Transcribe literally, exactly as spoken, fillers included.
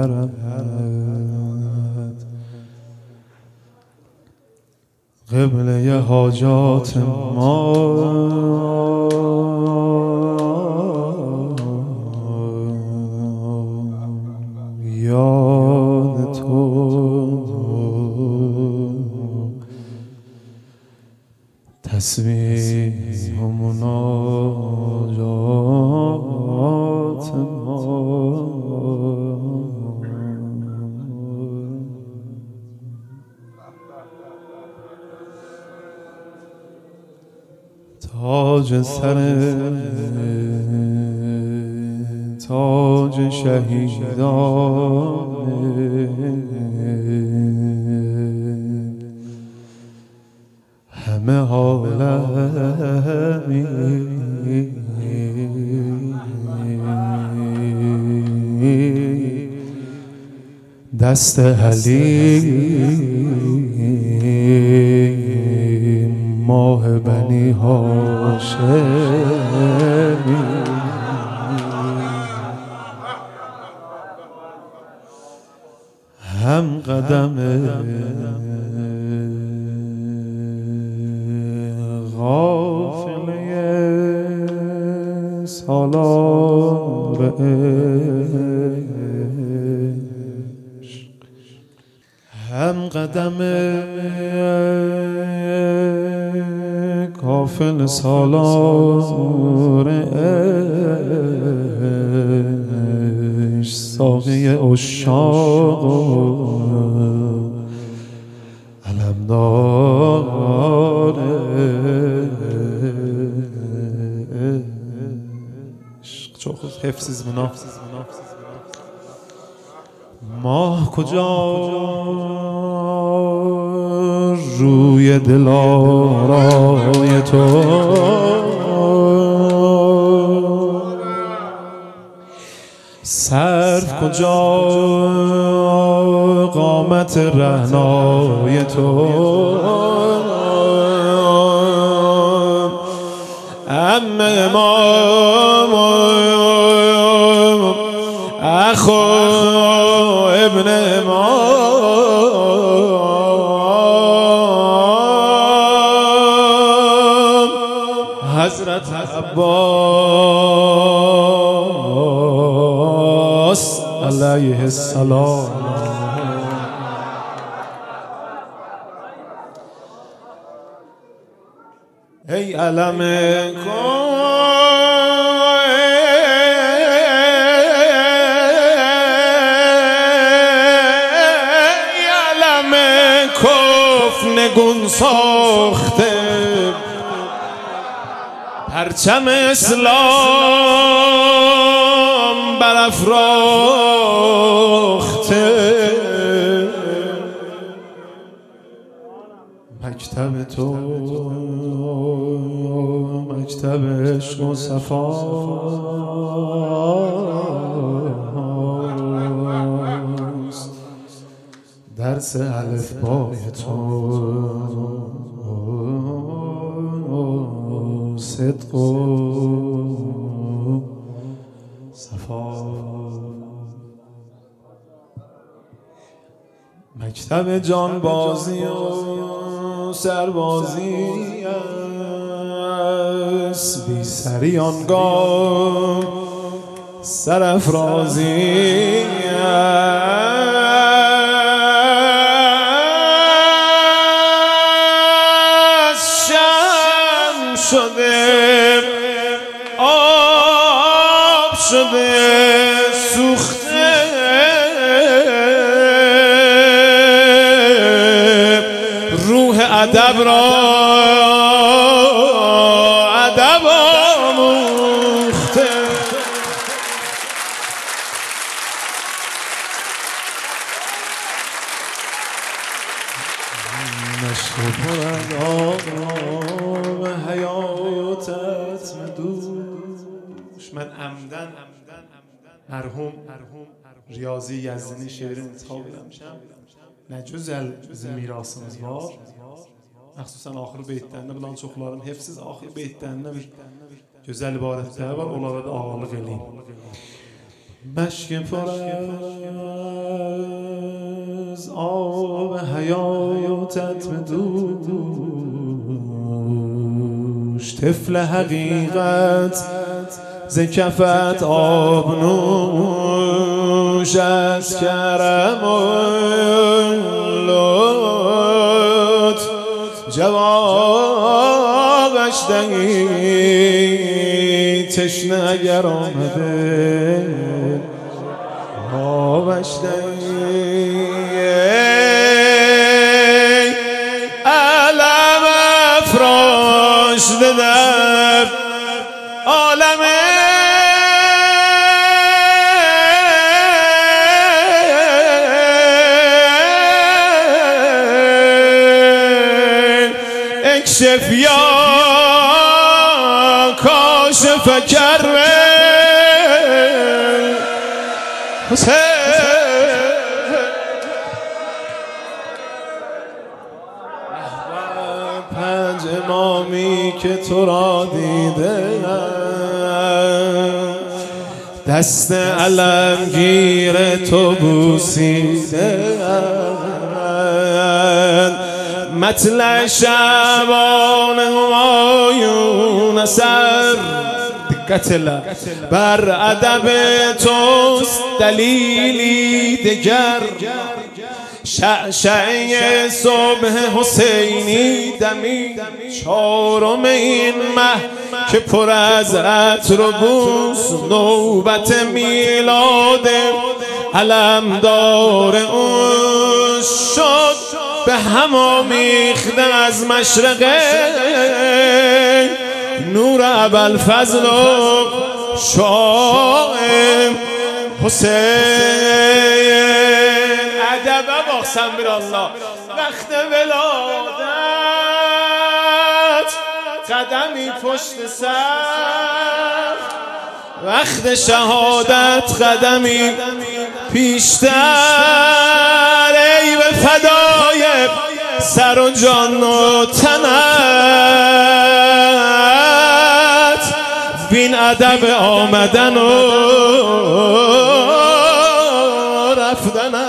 حرمت قبله حاجات ما یاد تو تسبیح و مناجات ما تاج سر تاج شهیدان همه عالمی دست حلیم ماه بنی هاشمی هم قدم غافله سالار عشق هم قدم غافل سالار عشق ساقی عشاق علمدار عشق. çok حفظ بنا ماه کجا روی دلارای تو سرو کجا قامت رعنای تو ام امام اخو ابن امام حضرت عباس علیه السلام ای علم کن نگون ساخته پرچم اسلام برافراخته مکتب تو مکتب عشق و صفاست درس الفبای تو صدق و صفا مکتب جانبازی و سربازی است بی سری آنگاه سرافرازی شده آب شده سوخته روح ادب را ادب آموخته نشو پرد آب حیاتت مدوش. من عمدن مرحوم ریاضی یزدانی شعر انتخاب دادم نه güzel bizim mirasımız var. Məxsusən axır beytlərində bilan çoxların hepsiz axır beytlərində bir gözəl ibarətlər var. Onlara da ağırlıq eləyim. مشک پر از آب حیاتت به دوش، طفل حقیقت ز کفت آب نوش، از کرم و لطف جوابش دهی، تشنه اگر آمده آبش دهی. علم افراشته در عالم اکشف یا کاشف کرب حسین. پنج امامی که تو را دیده، دست علمگیر تو بوسیده، مطلع شبان همایون اثر دقت بر ادب توست دلیلی دگر، شعشعه صبح حسینی دمی چهارم این مه که پر از عطر و بوس، نوبت میلاد علمدار اون شد، به هم آمیخته از مشرقه نور ابوالفضل و شاه حسین. ادب اقسم بالله وقت ولادت قدمی پشت سر، وقت شهادت قدمی پیشتر، ای به فدای سر و جان و تنت، بین ادب آمدن و رفتن.